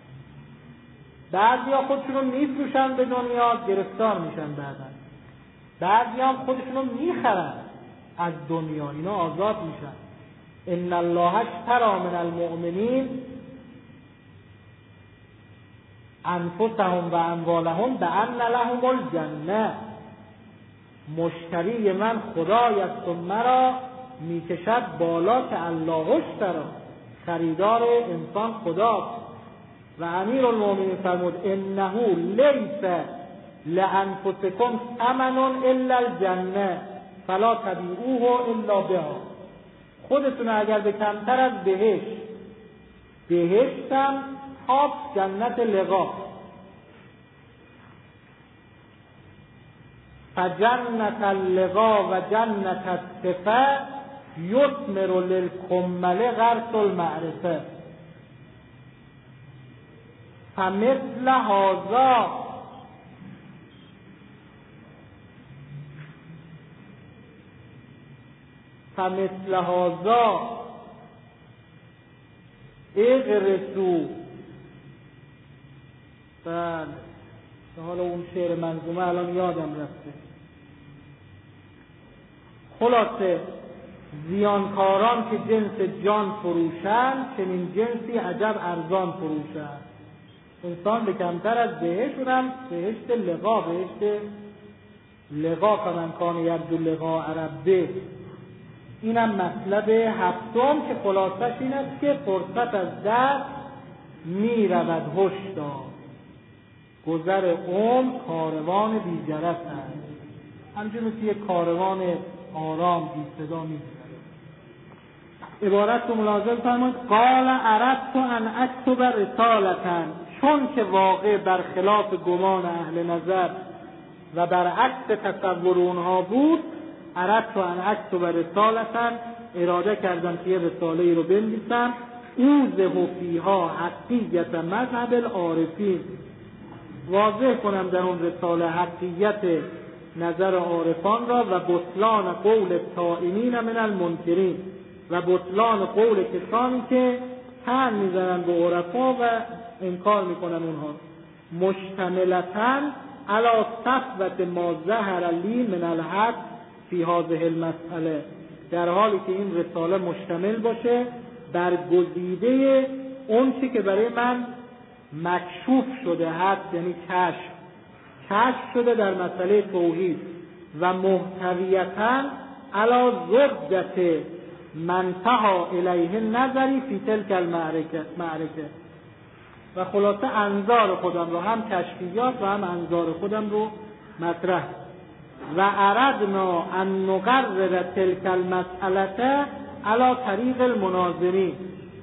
بعضیا خودشون رو میفروشن به دنیا، گرفتار میشن. بعضیا هم خودشون رو میخرن از دنیا، اینا آزاد میشن. ان الله اشتری من المؤمنین انفسهم و اموالهم بان لهم الجنه. مشتری من خدای است و مرا میکشد بالا که الله اشتری. خریدار انسان خداست. و امیرالمومنین فرمود انه لیس لانفسکم ثمن الا الجنه فلا تبیعوه الا بها. خودتون اگر به کمتر از بهشتم تاپ جنت لقا، فجنت اللقا و جنت الصفا یثمر للکمل غرس المعرفه. فمثل هذا اغرسو. بله، حالا اون شعر منظومه الان یادم رفته. خلاصه زیانکاران که جنس جان فروشند، چنین جنسی عجب ارزان فروشند. انسان به کمتر از بهشت، اونم بهشت لقا، بهشت لقا فمن کان یرجو لقاء ربه. اینم مطلب هفتم که خلاصش این است که فرصت از دست می رود هشدار، گذر عمر کاروان بی جرس است. همچنین مثل یک کاروان آرام بی صدا می گذرد. عبارت رو ملاحظه فرمایید. قال اردت ان اکتب رسالة، چون که واقع برخلاف گمان اهل نظر و برعکس تصور اونها بود، اردت ان اکتب رسالة، اراده کردم که یه رساله رو بنویسم، اوضح فیها حقیقت مذهب العارفین، واضح کنم در اون رساله حقیقت نظر عارفان را و بطلان قول الطائنین من المنکرین، و بطلان قول کسانی که طعن میزنن به عرفا و انکار میکنن اونها. مشتملتاً علی صفوت ما ظهر لی من الحق فی هذه المسئله، در حالی که این رساله مشتمل باشه بر گزیده اون چی که برای من مکشوف شده هست، یعنی کشف شده در مسئله توحید، و محتویتاً علی زبدت منتها الیه نظری فی تلک المعرکه. و خلاصه انظار خودم رو، هم کشفیات و هم انظار خودم رو مطرح. و اردنا ان نقرر تلک المسئله علی طریق المناظرین،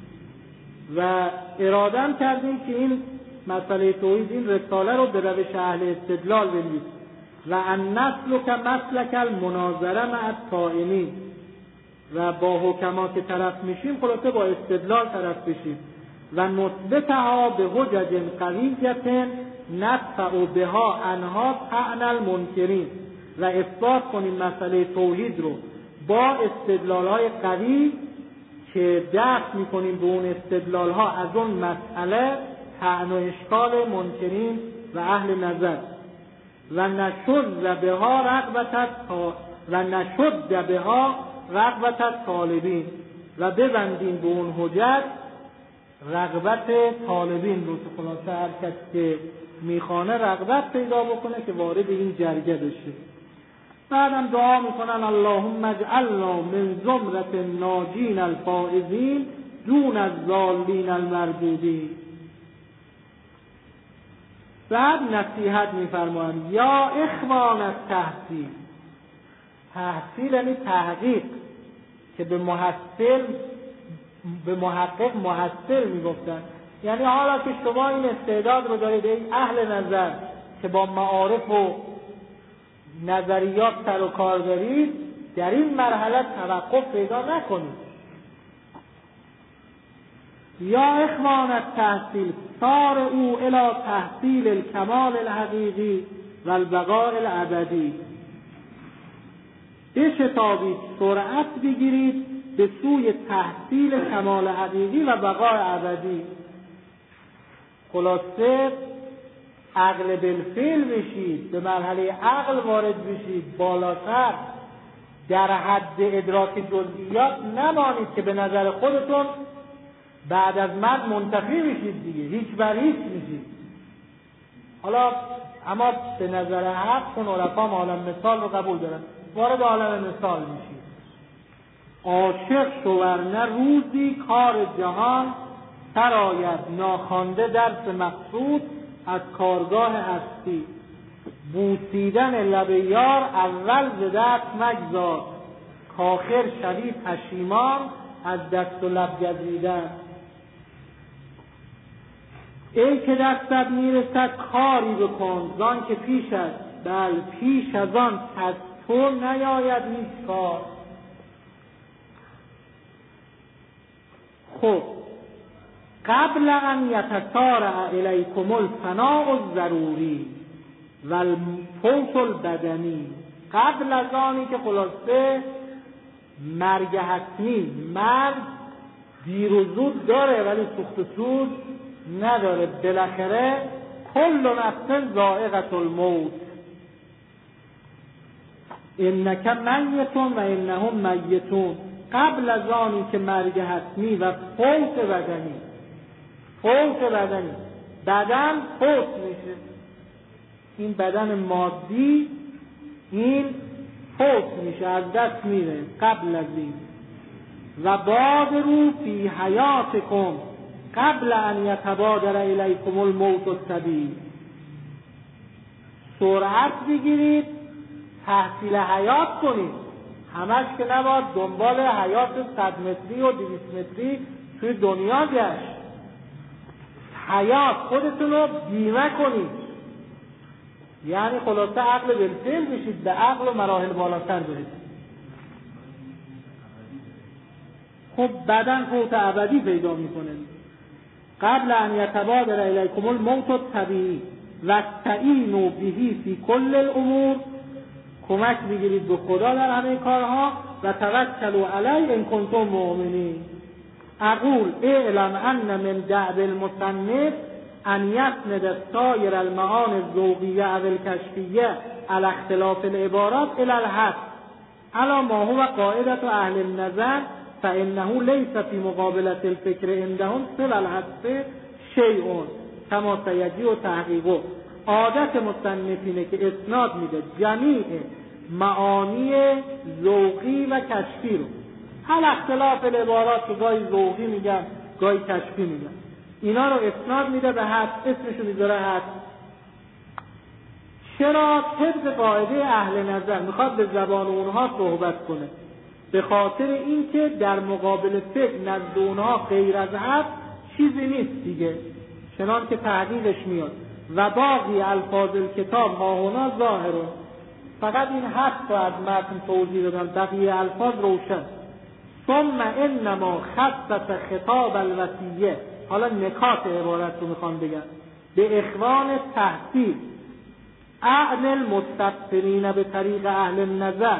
و ارادم کردیم که این مسئله توحید، این رساله رو به روش اهل استدلال بنویسیم. و ان نسلک مسلک المناظره مع الطائنین، و با حکما که طرف میشیم خلاصه با استدلال طرف بشیم. و نثبتها به حجج قویة ندفع بها عنها طعن المنکرین، و اثبات کنیم مسئله توحید رو با استدلال‌های قوی که دفع میکنیم به اون استدلال‌ها از اون مسئله طعن و اشکال منکرین و اهل نظر. و نشد بها رغبت طالبین، و ببندیم به اون حجت رغبت طالبین رو که خلاصه هر کس که میخوانه رغبت پیدا بکنه که وارد این جرگه بشه. بعدم دعا میکنن اللهم اجعلنا من زمرة الناجین الفائزین دون الضالین المردودین. بعد نصیحت میفرمایند یا اخوان التحصیل. تحصیل یعنی تحقیق که به محقق محصل میگفتن، یعنی حالا که شما این استعداد رو دارید ای اهل نظر که با معارف و نظریات سر و کار دارید، در این مرحله توقف پیدا نکنید. یا اخوان التحصیل صار او الی تحصیل الکمال الحقیقی و البقاء الابدی. بشتابید، سرعت بگیرید به سوی تحصیل کمال حقیقی و بقاء ابدی. خلاصه عقل بالفعل بشید، به مرحله عقل وارد بشید، بالاتر در حد ادراک جزئیات نمانید که به نظر خودتون بعد از مرگ منتفی میشید دیگه، هیچ بر هیچ میشید. حالا اما به نظر حق چون عرفا عالم مثال رو قبول دارن، وارد عالم مثال میشید. عاشق شو ورنه روزی کار جهان سرآید، ناخوانده درس مقصود از کارگاه هستی. بوسیدن لب یار اول ز دست مگذار، کآخر شوی پشیمان از دست و لب گزیدن. ای که دستت میرسد کاری بکن، زان که پیش است بل پیش از آن از تو نیاید هیچ کار. خب قبل ان یتسارع الیکم الفناء الضروری و الفوت البدنی، قبل از آنی که خلاصه مرگ حتمی، مرگ دیر و زود داره ولی سوخت و سود نداره، بالاخره کل نفس ذائقة الموت انک میتون و انهم میتون. قبل از آنی که مرگ حتمی و فوت بدنی، بدن فوت میشه، این بدن مادی این فوت میشه، از دست میره قبل از این. و بادروا فی حیاتکم قبل ان یتبادر الیکم الموت الطبیعی. سرعت بگیرید، تحصیل حیات کنید. همش که نباید دنبال حیات 100 متری و 200 متری توی دنیا گشت. حیات خودتون رو بیمه کنید، یعنی خلاصه عقل بالفعل بشید، به عقل و مراحل بالاتر برید. خب بدن فوت ابدی پیدا میکنه. قبل ان یتبادر الیکم الموت الطبیعی و استعینوا به فی کل الامور، کمک بگیرید به خدا در همه کارها و توکلوا علیه ان کنتم مؤمنین. اقول اعلم ان من دعب المصنف ان یسند سایر المعانی الذوقیه او الکشفیه علی اختلاف العبارات الی الحد علی ما هو قاعدة اهل النظر فانه لیس فی مقابلة الفکر عندهم سوى الحد شیء کما سیجی و تحقیقه. عادت مصنفینه که اسناد میده جمیع معانی ذوقی و کشفی رو، هر اختلاف العبارات که گاهی ذوقی میگن گاهی کشفی میگن، اینا رو اسناد میده به حد، اسمشو میذاره حد. چرا؟ طبق قاعده اهل نظر میخواد به زبان اونها صحبت کنه، به خاطر اینکه در مقابل فکر نزد اونها غیر از حد چیزی نیست دیگه، چنان که تحقیقش میاد. و باقی الفاظ الکتاب ها هنا ظاهرون، فقط این حد رو از متن توضیح دادن، بقیه الفاظ روشن. ثم انما خصص خطاب الوصیه، حالا نکات عبارت رو میخوام بگم، به اخوان تحصیل اعن المستبصرین به طریق اهل النظر.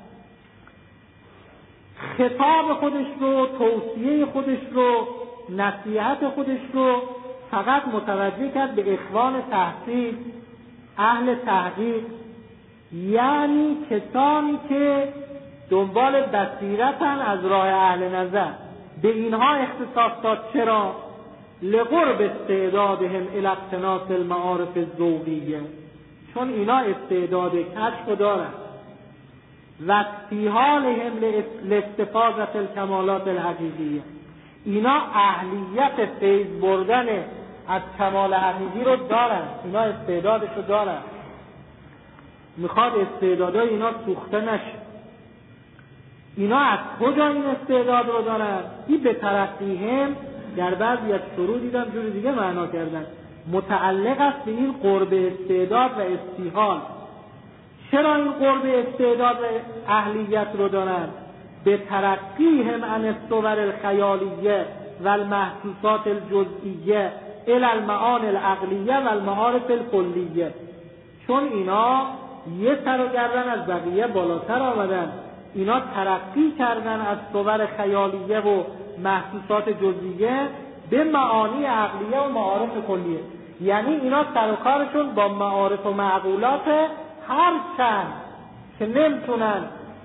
خطاب خودش رو، توصیه خودش رو، نصیحت خودش رو فقط متوجه کرد به اخوان تحصیل، اهل تحقیق، یعنی کسانی که دنبال بصیرتن از راه اهل نظر. به اینها اختصاص داد. چرا؟ لقرب استعدادهم الی اقتناص المعارف الذوقیه، چون اینا استعداد کشف دارن و استحالهم لاستفاضة الکمالات الحقیقیه، اینا اهلیت فیض بردن از کمال حقیقی رو دارن، اینا استعدادش رو دارن، میخواد استعدادای اینا سوخته نشه. اینا از کجا این استعداد رو دارن؟ این به ترقیهم در بعضی از شروع دیدم جوری دیگه معنا کردن، متعلق است به این قرب استعداد و استحال. چرا این قرب استعداد و اهلیت رو دارن؟ به ترقیهم عن الصور الخیالیه و المحسوسات الجزئیه الی المعانی العقلیه و المعارف الکلیه، چون اینا یه سر و گردن از بقیه بالاتر آمدن، اینا ترقی کردن از صور خیالیه و محسوسات جزئیه به معانی عقلیه و معارف کلیه. یعنی اینا سر و کارشون با معارف و معقولات هر چند که نمیتونن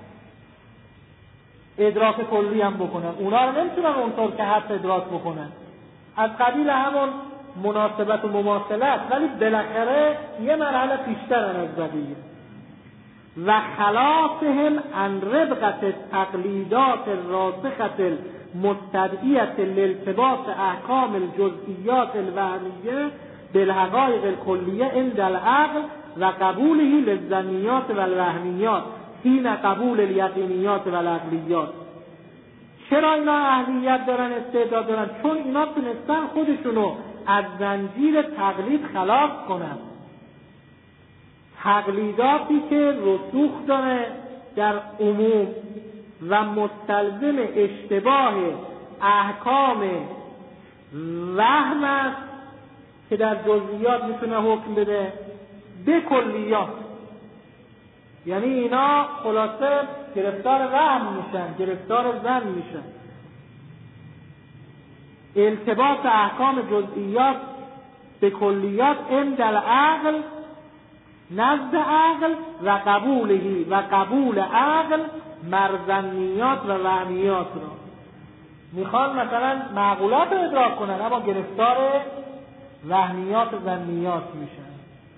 ادراک کلی هم بکنن، اونا رو نمیتونن اونطور که حد ادراک بکنن، از قبیل همون مناسبت و مماثلت، ولی بالاخره یه مرحله پیشترن از بقیه. و خلاصهم عن ربقة التقلیدات الراسخة المستدعیة لالتباس احکام الجزئیات الوهمیه بالحقایق الکلیه عند العقل و قبوله للظنیات و الوهمیات حین قبول الیقینیات و العقلیات. چرا اینا اهلیت دارن، استعداد دارن؟ چون اینا تونستن خودشونو از زنجیر تقلید خلاص کنن. تقلیداتی که رسوخ داره در عموم و مستلزم اشتباه احکام وهم است که در جزئیات میتونه حکم بده به کلیات. یعنی اینا خلاصه گرفتار وهم میشن، گرفتار ظن میشن. التباس احکام جزئیات به کلیات عند العقل، نزد عقل و قبولهی و قبول عقل مرزنیات و وهمیات را. میخوان مثلا معقولات رو ادراک کنن اما گرفتار وهمیات و ظنیات میشن.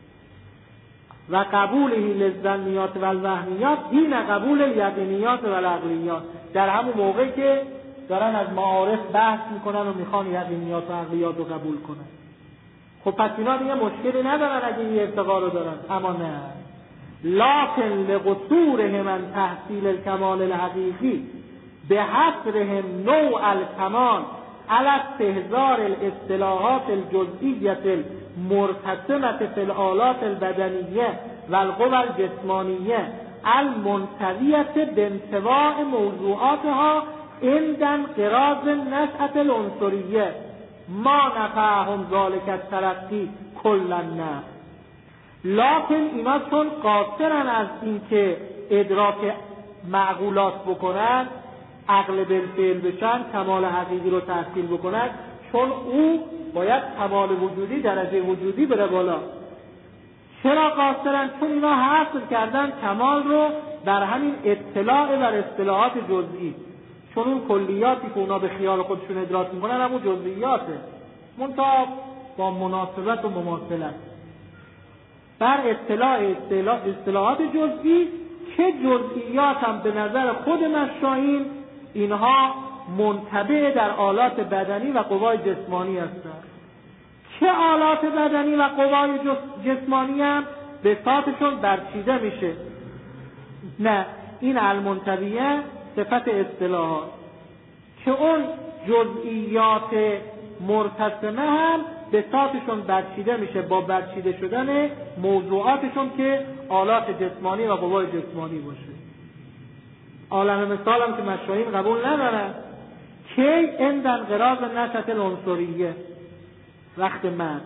و قبولهی للظنیات و الوهمیات حین قبول الیقینیات و العقلیات، در همون موقعی که دارن از معارف بحث میکنن و میخوان یقینیات و عقلیات رو قبول کنن. خب پس اینا دیگه مشکلی ندارن اگه این ارتقا رو دارن، اما نه، لکن لقصورهم عن تحصیل الکمال الحقیقی به حصرهم نوع الکمال علی استحضار الاصطلاحات الجزئیة المرتسمة فی الآلات البدنیه و القوى الجسمانیه المنطویة بانطباع موضوعاتها عند انقراض النشأة العنصریه ما نفعهم ذلك الترقی کلا نه. لکن اینا چون قاصرن از این که ادراک معقولات بکنن، عقل بالفعل بشن، کمال حقیقی رو تحصیل بکنن، چون او باید کمال وجودی، درجه وجودی بره بالا. چرا قاصرن؟ چون اینا حاصل کردن کمال رو در همین اطلاع بر اصطلاحات جزئی، چون اون کلیاتی که اونا به خیال خودشون ادراک میکنن همون جزئیاته، منتها با مناسبت و مماثلت بر اصطلاحات جزئی که جزئیات هم به نظر خود مشایین اینها منطبع در آلات بدنی و قوای جسمانی هستند. که آلات بدنی و قوای جسمانی هم به ساتشون برچیده میشه. نه، این المنطبیه صفت اصطلاحات، که اون جزئیات مرتسمه هم به ساتشون برچیده میشه با برچیده شدن موضوعاتشون که آلات جسمانی و قوای جسمانی باشه. عالم مثال هم که مشاهین قبول ندارن که عند انقراض نشأة العنصریه، وقت مرد.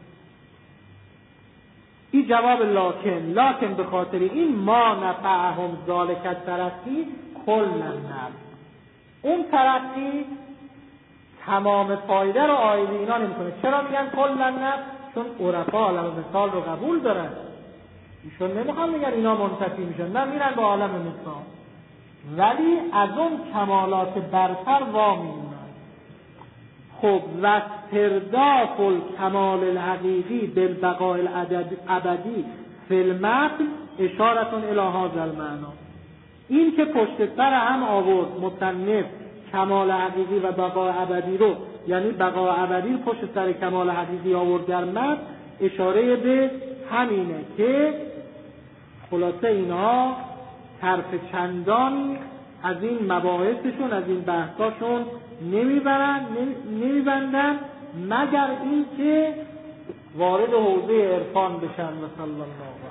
این جواب لکن به خاطر این ما نفعهم ذلک الترقی کلا نه، اون ترقی تمام فایده رو آید اینا نمیکنه. چرا میگن کلا نه؟ چون عرفا عالم مثال رو قبول دارن، ایشون نمیخوان میگن اینا منتفی میشن، نه، میرن با عالم مثال، ولی از اون کمالات برتر وامیمونن. خب و استرداف الکمال الحقیقی بالبقاء الابدی فی المتن اشارتون الی هذا المعنا. این که پشت سر هم آورد مصنف کمال حقیقی و بقاء ابدی رو، یعنی بقاء ابدی رو پشت سر کمال حقیقی آورد در متن، اشاره به همینه که خلاصه اینها طرف چندان از این مباحثشون، از این بحثاشون نمیبندن مگر این که وارد حوزه عرفان بشن. و صلی الله